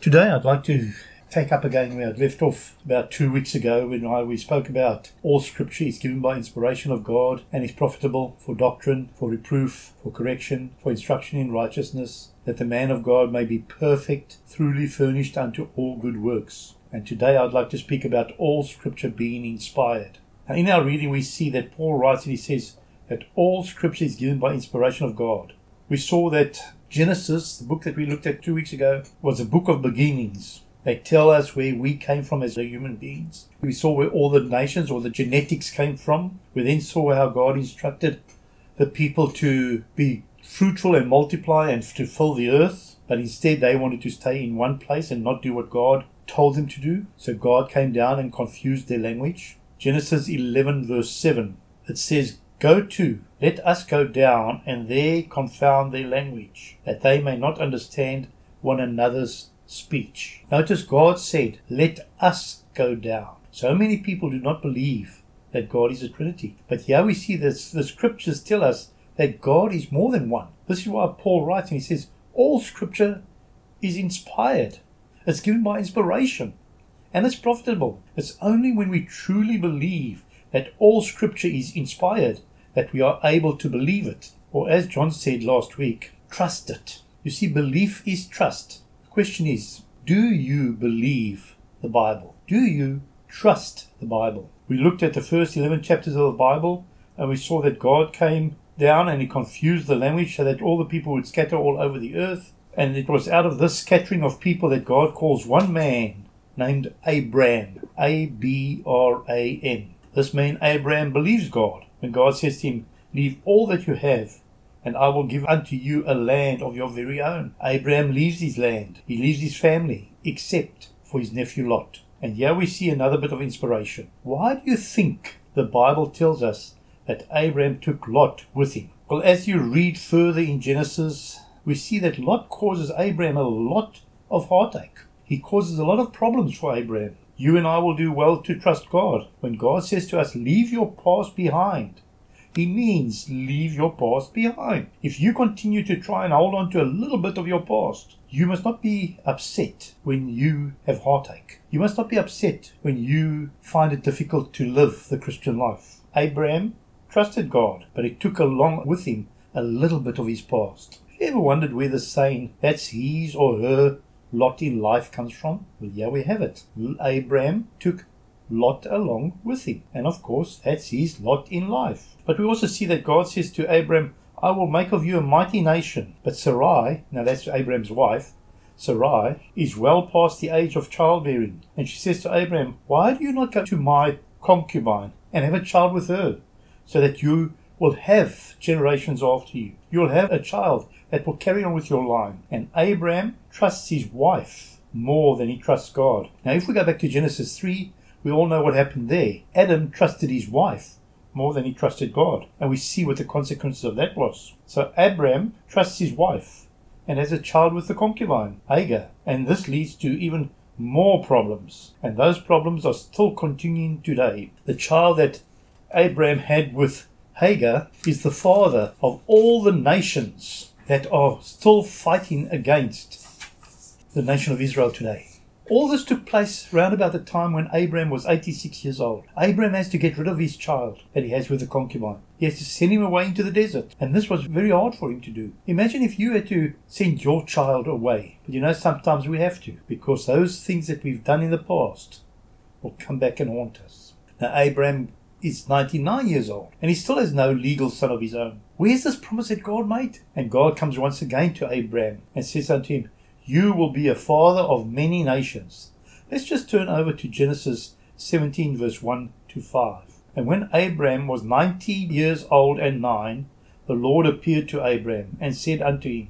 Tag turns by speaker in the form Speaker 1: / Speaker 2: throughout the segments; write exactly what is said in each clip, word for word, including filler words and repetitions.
Speaker 1: Today I'd like to take up again where I'd left off about two weeks ago when I, we spoke about all scripture is given by inspiration of God and is profitable for doctrine, for reproof, for correction, for instruction in righteousness, that the man of God may be perfect, truly furnished unto all good works. And today I'd like to speak about all scripture being inspired. Now in our reading we see that Paul writes and he says that all scripture is given by inspiration of God. We saw that Genesis, the book that we looked at two weeks ago, was a book of beginnings. They tell us where we came from as human beings. We saw where all the nations or the genetics came from. We then saw how God instructed the people to be fruitful and multiply and to fill the earth. But instead they wanted to stay in one place and not do what God told them to do. So God came down and confused their language. Genesis eleven verse seven, it says, "Go to, let us go down, and there confound their language, that they may not understand one another's speech." Notice God said, let us go down. So many people do not believe that God is a Trinity. But here we see that the scriptures tell us that God is more than one. This is why Paul writes and he says, all scripture is inspired. It's given by inspiration. And it's profitable. It's only when we truly believe that all scripture is inspired that we are able to believe it. Or as John said last week, trust it. You see, belief is trust. The question is, do you believe the Bible? Do you trust the Bible? We looked at the first eleven chapters of the Bible and we saw that God came down and he confused the language so that all the people would scatter all over the earth. And it was out of this scattering of people that God calls one man named Abram. A B R A M. This man Abram believes God. When God says to him, leave all that you have, and I will give unto you a land of your very own. Abraham leaves his land. He leaves his family, except for his nephew Lot. And here we see another bit of inspiration. Why do you think the Bible tells us that Abraham took Lot with him? Well, as you read further in Genesis, we see that Lot causes Abraham a lot of heartache. He causes a lot of problems for Abraham. You and I will do well to trust God. When God says to us, leave your past behind, He means leave your past behind. If you continue to try and hold on to a little bit of your past, you must not be upset when you have heartache. You must not be upset when you find it difficult to live the Christian life. Abraham trusted God, but it took along with him a little bit of his past. Have you ever wondered where the saying, that's his or her lot in life comes from? Well, here we have it. Abraham took Lot along with him. And of course, that's his lot in life. But we also see that God says to Abraham, I will make of you a mighty nation. But Sarai, now that's Abraham's wife, Sarai is well past the age of childbearing. And she says to Abraham, why do you not go to my concubine and have a child with her, so that you will have generations after you? You'll have a child that will carry on with your line. And Abraham trusts his wife more than he trusts God. Now if we go back to Genesis three, we all know what happened there. Adam trusted his wife more than he trusted God. And we see what the consequences of that was. So Abraham trusts his wife and has a child with the concubine, Hagar. And this leads to even more problems. And those problems are still continuing today. The child that Abraham had with Hagar is the father of all the nations that are still fighting against the nation of Israel today. All this took place round about the time when Abraham was eighty-six years old. Abraham has to get rid of his child that he has with the concubine. He has to send him away into the desert. And this was very hard for him to do. Imagine if you had to send your child away. But you know, sometimes we have to, because those things that we've done in the past will come back and haunt us. Now Abraham is ninety-nine years old, and he still has no legal son of his own. Where's this promise that God made? And God comes once again to Abraham and says unto him, you will be a father of many nations. Let's just turn over to Genesis seventeen verse one to five. And when Abraham was ninety years old and nine, the Lord appeared to Abraham and said unto him,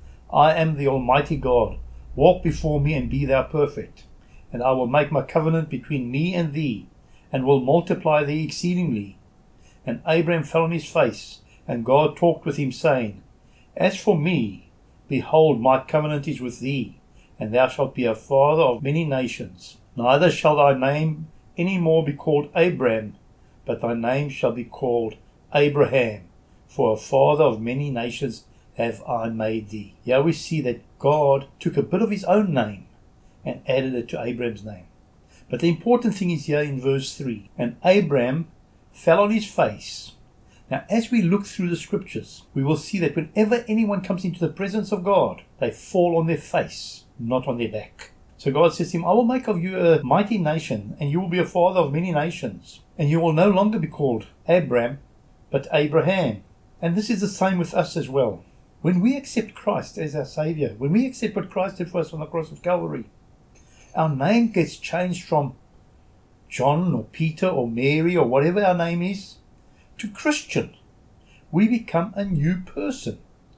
Speaker 1: I am the Almighty God. Walk before me and be thou perfect. And I will make my covenant between me and thee, and will multiply thee exceedingly. And Abraham fell on his face, and God talked with him, saying, As for me, behold, my covenant is with thee, and thou shalt be a father of many nations. Neither shall thy name any more be called Abram, but thy name shall be called Abraham, for a father of many nations have I made thee. Here we see that God took a bit of his own name and added it to Abraham's name. But the important thing is here in verse three. And Abraham fell on his face. Now, as we look through the scriptures, we will see that whenever anyone comes into the presence of God, they fall on their face, not on their back. So God says to him, I will make of you a mighty nation, and you will be a father of many nations. And you will no longer be called Abram, but Abraham. And this is the same with us as well. When we accept Christ as our Saviour, when we accept what Christ did for us on the cross of Calvary, our name gets changed from John or Peter or Mary or whatever our name is to Christian. We become a new person.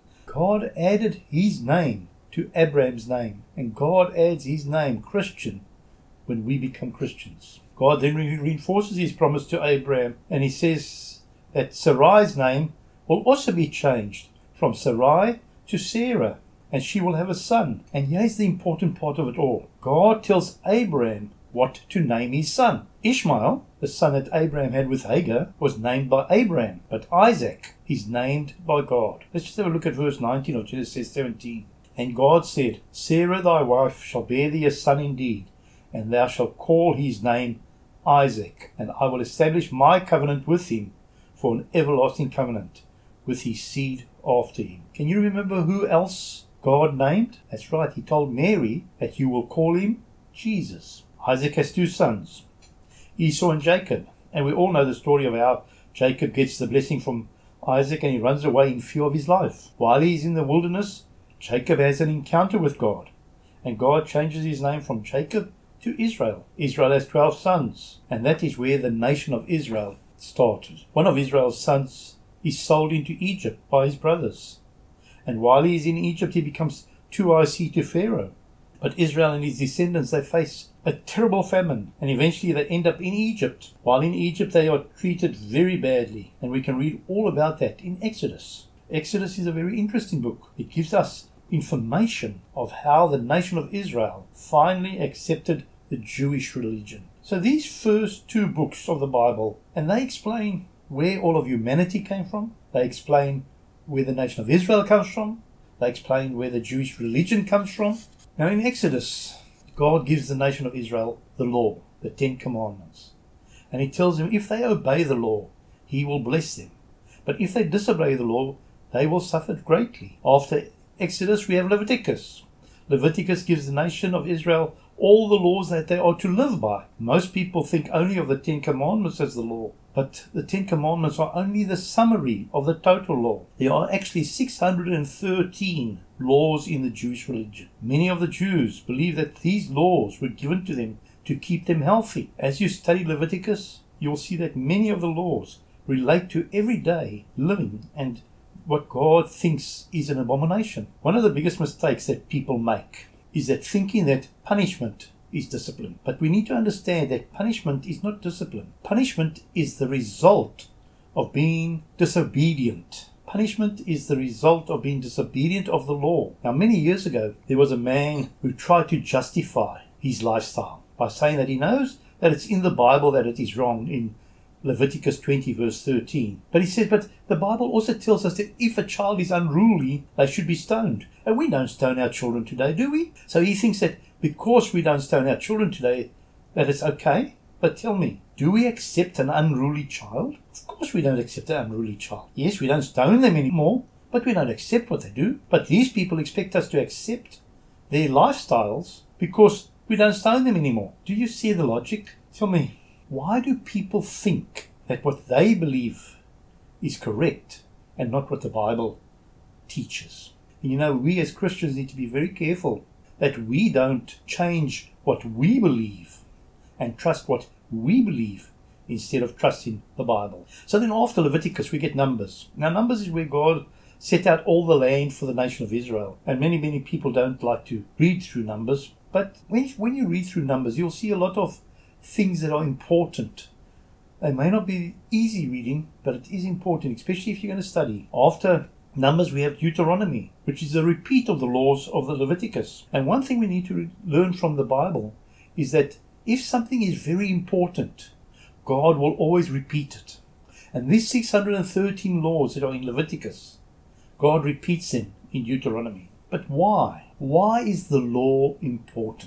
Speaker 1: God added his name to Abraham's name, and God adds his name, Christian, when we become Christians. God then re- reinforces his promise to Abraham, and he says that Sarai's name will also be changed from Sarai to Sarah, and she will have a son. And here's the important part of it all. God tells Abraham what to name his son. Ishmael, the son that Abraham had with Hagar, was named by Abraham, but Isaac is named by God. Let's just have a look at verse nineteen of Genesis seventeen. And God said, Sarah thy wife shall bear thee a son indeed, and thou shalt call his name Isaac, and I will establish my covenant with him for an everlasting covenant with his seed after him. Can you remember who else God named? That's right, he told Mary that you will call him Jesus. Isaac has two sons, Esau and Jacob, and we all know the story of how Jacob gets the blessing from Isaac and he runs away in fear of his life. While he is in the wilderness, Jacob has an encounter with God, and God changes his name from Jacob to Israel. Israel has twelve sons, and that is where the nation of Israel started. One of Israel's sons is sold into Egypt by his brothers, and while he is in Egypt he becomes too I C to Pharaoh. But Israel and his descendants, they face a terrible famine, and eventually they end up in Egypt. While in Egypt they are treated very badly, and we can read all about that in Exodus. Exodus is a very interesting book. It gives us information of how the nation of Israel finally accepted the Jewish religion. So these first two books of the Bible, and they explain where all of humanity came from. They explain where the nation of Israel comes from. They explain where the Jewish religion comes from. Now in Exodus, God gives the nation of Israel the law, the Ten Commandments. And he tells them if they obey the law, he will bless them. But if they disobey the law, they will suffer greatly. After Exodus, we have Leviticus. Leviticus gives the nation of Israel all the laws that they are to live by. Most people think only of the Ten Commandments as the law, but the Ten Commandments are only the summary of the total law. There are actually six hundred thirteen laws in the Jewish religion. Many of the Jews believe that these laws were given to them to keep them healthy. As you study Leviticus, you will see that many of the laws relate to everyday living and what God thinks is an abomination. One of the biggest mistakes that people make is that thinking that punishment is discipline. But we need to understand that punishment is not discipline. Punishment is the result of being disobedient. Punishment is the result of being disobedient of the law. Now, many years ago, there was a man who tried to justify his lifestyle by saying that he knows that it's in the Bible that it is wrong in Leviticus twenty verse thirteen. But he says, but the Bible also tells us that if a child is unruly, they should be stoned. And we don't stone our children today, do we? So he thinks that because we don't stone our children today, that it's okay. But tell me, do we accept an unruly child? Of course we don't accept an unruly child. Yes, we don't stone them anymore, but we don't accept what they do. But these people expect us to accept their lifestyles because we don't stone them anymore. Do you see the logic? Tell me, why do people think that what they believe is correct and not what the Bible teaches? And you know, we as Christians need to be very careful that we don't change what we believe and trust what we believe instead of trusting the Bible. So then after Leviticus we get Numbers. Now Numbers is where God set out all the land for the nation of Israel. And many, many people don't like to read through Numbers. But when, when you read through Numbers, you'll see a lot of things that are important. They may not be easy reading, but it is important, especially if you're going to study. After Numbers, we have Deuteronomy, which is a repeat of the laws of the Leviticus. And one thing we need to re- learn from the Bible is that if something is very important, God will always repeat it. And these six hundred thirteen laws that are in Leviticus, God repeats them in Deuteronomy. But why? Why is the law important?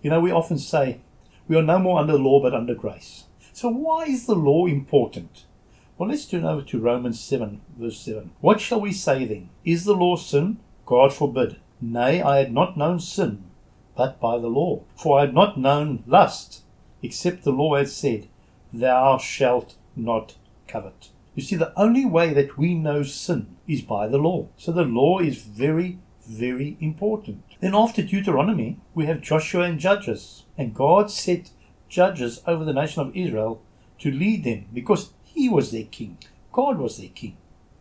Speaker 1: You know, we often say we are no more under law but under grace. So why is the law important? Well, let's turn over to Romans seven, verse seven. What shall we say then? Is the law sin? God forbid. Nay, I had not known sin, but by the law. For I had not known lust, except the law had said, Thou shalt not covet. You see, the only way that we know sin is by the law. So the law is very, very important. Then after Deuteronomy, we have Joshua and Judges. And God set judges over the nation of Israel to lead them because He was their king. God was their king.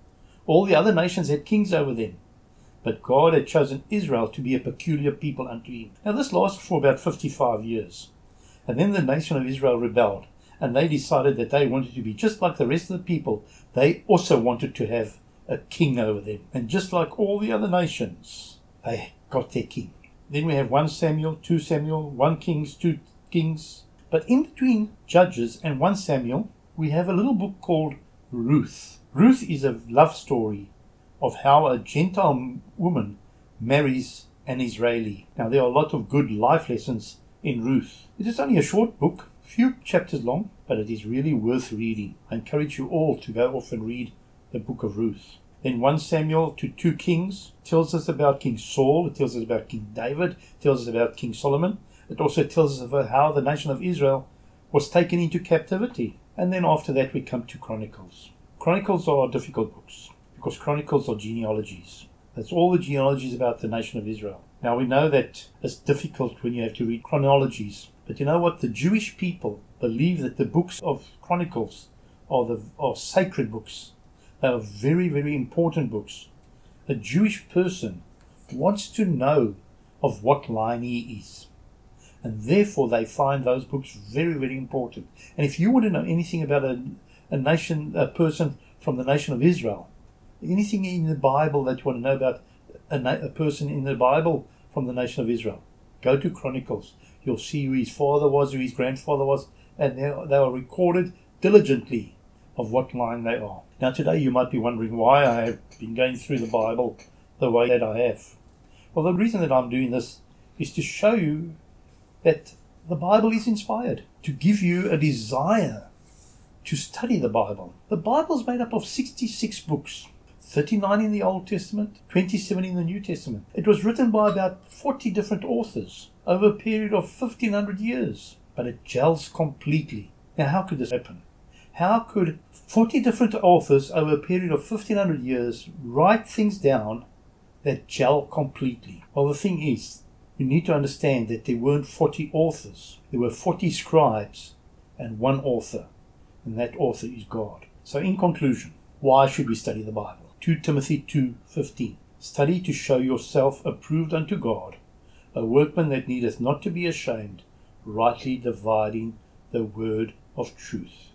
Speaker 1: All the other nations had kings over them. But God had chosen Israel to be a peculiar people unto Him. Now this lasted for about fifty-five years. And then the nation of Israel rebelled. And they decided that they wanted to be just like the rest of the people. They also wanted to have a king over them. And just like all the other nations, they got their king. Then we have First Samuel, Second Samuel, First Kings, Two Kings. But in between Judges and First Samuel, we have a little book called Ruth. Ruth is a love story of how a Gentile woman marries an Israeli. Now there are a lot of good life lessons in Ruth. It is only a short book, few chapters long, but it is really worth reading. I encourage you all to go off and read the book of Ruth. Then First Samuel to Two Kings tells us about King Saul, it tells us about King David, it tells us about King Solomon. It also tells us about how the nation of Israel was taken into captivity. And then after that we come to Chronicles. Chronicles are difficult books because Chronicles are genealogies. That's all the genealogies about the nation of Israel. Now we know that it's difficult when you have to read chronologies. But you know what? The Jewish people believe that the books of Chronicles are, the, are sacred books. They are very, very important books. A Jewish person wants to know of what line he is. And therefore they find those books very, very important. And if you want to know anything about a, a nation, a person from the nation of Israel, anything in the Bible that you want to know about a, a person in the Bible from the nation of Israel, go to Chronicles. You'll see who his father was, who his grandfather was, and they, they are recorded diligently of what line they are. Now today you might be wondering why I have been going through the Bible the way that I have. Well, the reason that I'm doing this is to show you that the Bible is inspired, to give you a desire to study the Bible. The Bible is made up of sixty-six books, thirty-nine in the Old Testament, twenty-seven in the New Testament. It was written by about forty different authors over a period of fifteen hundred years, but it gels completely. Now, how could this happen? How could forty different authors over a period of fifteen hundred years write things down that gel completely? Well, the thing is, you need to understand that there weren't forty authors. There were forty scribes and one author, and that author is God. So in conclusion, why should we study the Bible? Second Timothy two fifteen. Study to show yourself approved unto God, a workman that needeth not to be ashamed, rightly dividing the word of truth.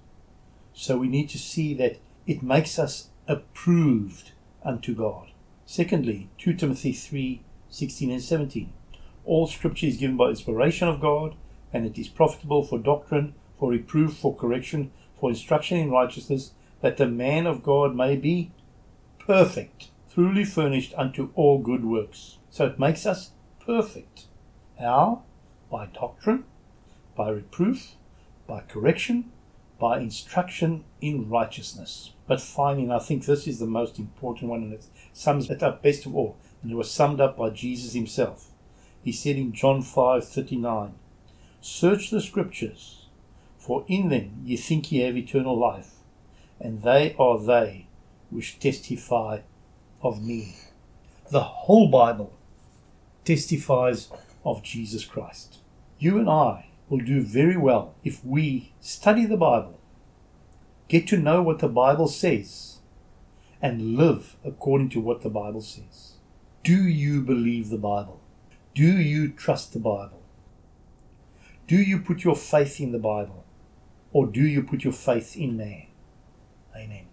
Speaker 1: So we need to see that it makes us approved unto God. Secondly, Second Timothy three sixteen and seventeen. All scripture is given by inspiration of God, and it is profitable for doctrine, for reproof, for correction, for instruction in righteousness, that the man of God may be perfect, truly furnished unto all good works. So it makes us perfect. How? By doctrine, by reproof, by correction, by instruction in righteousness. But finally, and I think this is the most important one, and it sums it up best of all, and it was summed up by Jesus himself. He said in John five thirty-nine, Search the scriptures, for in them ye think ye have eternal life, and they are they which testify of me. The whole Bible testifies of Jesus Christ. You and I will do very well if we study the Bible, get to know what the Bible says, and live according to what the Bible says. Do you believe the Bible? Do you trust the Bible? Do you put your faith in the Bible? Or do you put your faith in man? Amen.